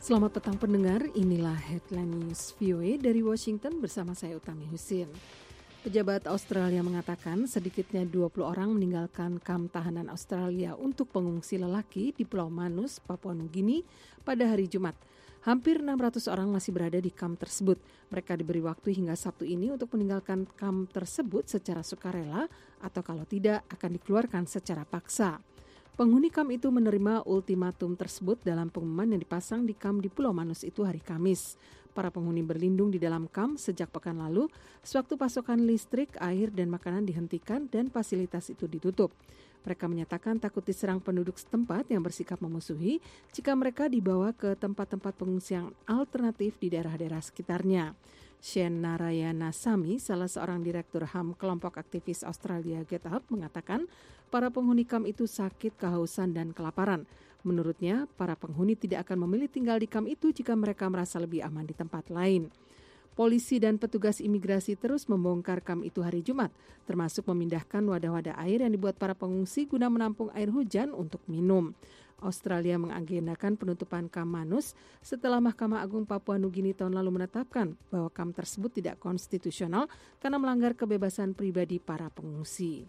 Selamat petang pendengar, inilah Headline News VOA dari Washington bersama saya Utami Husin. Pejabat Australia mengatakan sedikitnya 20 orang meninggalkan kamp tahanan Australia untuk pengungsi lelaki di Pulau Manus, Papua Nugini pada hari Jumat. Hampir 600 orang masih berada di kamp tersebut. Mereka diberi waktu hingga Sabtu ini untuk meninggalkan kamp tersebut secara sukarela atau kalau tidak akan dikeluarkan secara paksa. Penghuni kamp itu menerima ultimatum tersebut dalam pengumuman yang dipasang di kamp di Pulau Manus itu hari Kamis. Para penghuni berlindung di dalam kamp sejak pekan lalu, sewaktu pasokan listrik, air, dan makanan dihentikan dan fasilitas itu ditutup. Mereka menyatakan takut diserang penduduk setempat yang bersikap memusuhi jika mereka dibawa ke tempat-tempat pengungsian alternatif di daerah-daerah sekitarnya. Shane Narayanasamy, salah seorang direktur HAM kelompok aktivis Australia Get Up, mengatakan para penghuni kamp itu sakit, kehausan, dan kelaparan. Menurutnya, para penghuni tidak akan memilih tinggal di kamp itu jika mereka merasa lebih aman di tempat lain. Polisi dan petugas imigrasi terus membongkar kamp itu hari Jumat, termasuk memindahkan wadah-wadah air yang dibuat para pengungsi guna menampung air hujan untuk minum. Australia mengagendakan penutupan kamp Manus setelah Mahkamah Agung Papua Nugini tahun lalu menetapkan bahwa kamp tersebut tidak konstitusional karena melanggar kebebasan pribadi para pengungsi.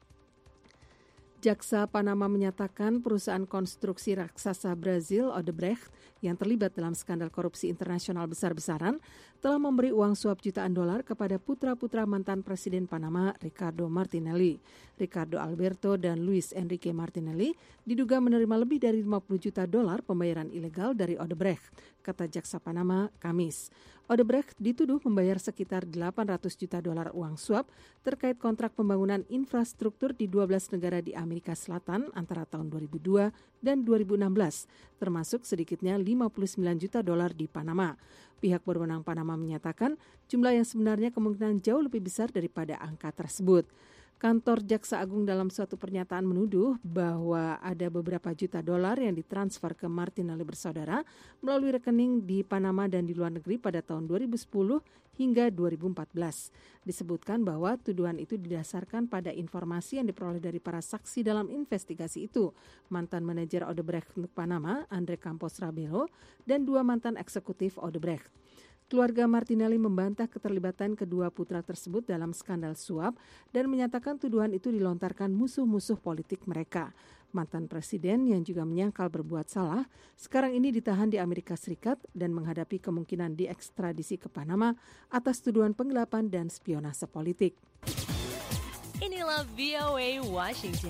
Jaksa Panama menyatakan perusahaan konstruksi raksasa Brazil Odebrecht yang terlibat dalam skandal korupsi internasional besar-besaran telah memberi uang suap jutaan dolar kepada putra-putra mantan Presiden Panama Ricardo Martinelli. Ricardo Alberto dan Luis Enrique Martinelli diduga menerima lebih dari 50 juta dolar pembayaran ilegal dari Odebrecht, kata Jaksa Panama Kamis. Odebrecht dituduh membayar sekitar 800 juta dolar uang suap terkait kontrak pembangunan infrastruktur di 12 negara di Amerika Selatan antara tahun 2002 dan 2016, termasuk sedikitnya 59 juta dolar di Panama. Pihak berwenang Panama menyatakan jumlah yang sebenarnya kemungkinan jauh lebih besar daripada angka tersebut. Kantor Jaksa Agung dalam suatu pernyataan menuduh bahwa ada beberapa juta dolar yang ditransfer ke Martinelli bersaudara melalui rekening di Panama dan di luar negeri pada tahun 2010 hingga 2014. Disebutkan bahwa tuduhan itu didasarkan pada informasi yang diperoleh dari para saksi dalam investigasi itu, mantan manajer Odebrecht untuk Panama, Andre Campos Rabelo, dan dua mantan eksekutif Odebrecht. Keluarga Martinelli membantah keterlibatan kedua putra tersebut dalam skandal suap dan menyatakan tuduhan itu dilontarkan musuh-musuh politik mereka. Mantan presiden yang juga menyangkal berbuat salah, sekarang ini ditahan di Amerika Serikat dan menghadapi kemungkinan diekstradisi ke Panama atas tuduhan penggelapan dan spionase politik. Inilah VOA Washington.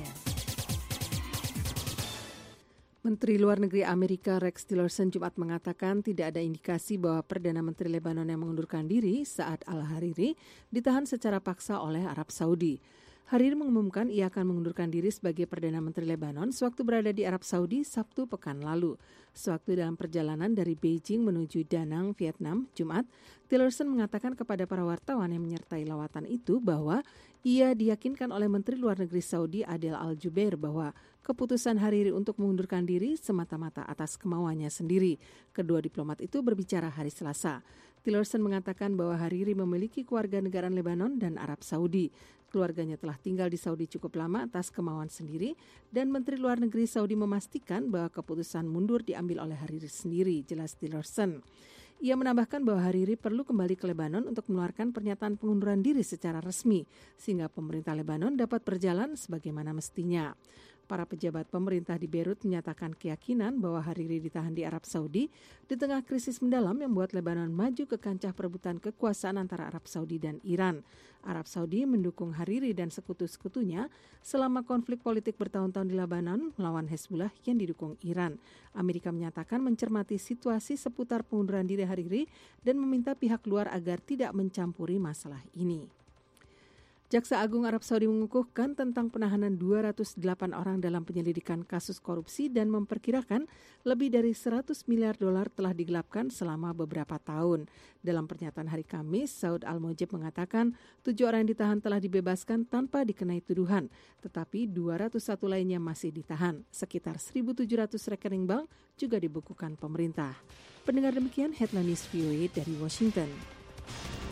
Menteri Luar Negeri Amerika Rex Tillerson Jumat mengatakan tidak ada indikasi bahwa Perdana Menteri Lebanon yang mengundurkan diri Saad al-Hariri ditahan secara paksa oleh Arab Saudi. Hariri mengumumkan ia akan mengundurkan diri sebagai Perdana Menteri Lebanon sewaktu berada di Arab Saudi Sabtu pekan lalu. Sewaktu dalam perjalanan dari Beijing menuju Da Nang, Vietnam, Jumat, Tillerson mengatakan kepada para wartawan yang menyertai lawatan itu bahwa ia diyakinkan oleh Menteri Luar Negeri Saudi Adel Al-Jubeir bahwa keputusan Hariri untuk mengundurkan diri semata-mata atas kemauannya sendiri. Kedua diplomat itu berbicara hari Selasa. Tillerson mengatakan bahwa Hariri memiliki keluarga negaraan Lebanon dan Arab Saudi. Keluarganya telah tinggal di Saudi cukup lama atas kemauan sendiri dan Menteri Luar Negeri Saudi memastikan bahwa keputusan mundur diambil oleh Hariri sendiri, jelas Tillerson. Ia menambahkan bahwa Hariri perlu kembali ke Lebanon untuk mengeluarkan pernyataan pengunduran diri secara resmi sehingga pemerintah Lebanon dapat berjalan sebagaimana mestinya. Para pejabat pemerintah di Beirut menyatakan keyakinan bahwa Hariri ditahan di Arab Saudi di tengah krisis mendalam yang membuat Lebanon maju ke kancah perebutan kekuasaan antara Arab Saudi dan Iran. Arab Saudi mendukung Hariri dan sekutu-sekutunya selama konflik politik bertahun-tahun di Lebanon melawan Hezbollah yang didukung Iran. Amerika menyatakan mencermati situasi seputar pengunduran diri Hariri dan meminta pihak luar agar tidak mencampuri masalah ini. Jaksa Agung Arab Saudi mengukuhkan tentang penahanan 208 orang dalam penyelidikan kasus korupsi dan memperkirakan lebih dari 100 miliar dolar telah digelapkan selama beberapa tahun. Dalam pernyataan hari Kamis, Saud Al-Mujib mengatakan 7 orang yang ditahan telah dibebaskan tanpa dikenai tuduhan, tetapi 201 lainnya masih ditahan. Sekitar 1.700 rekening bank juga dibukukan pemerintah. Pendengar demikian Headline News VOA dari Washington.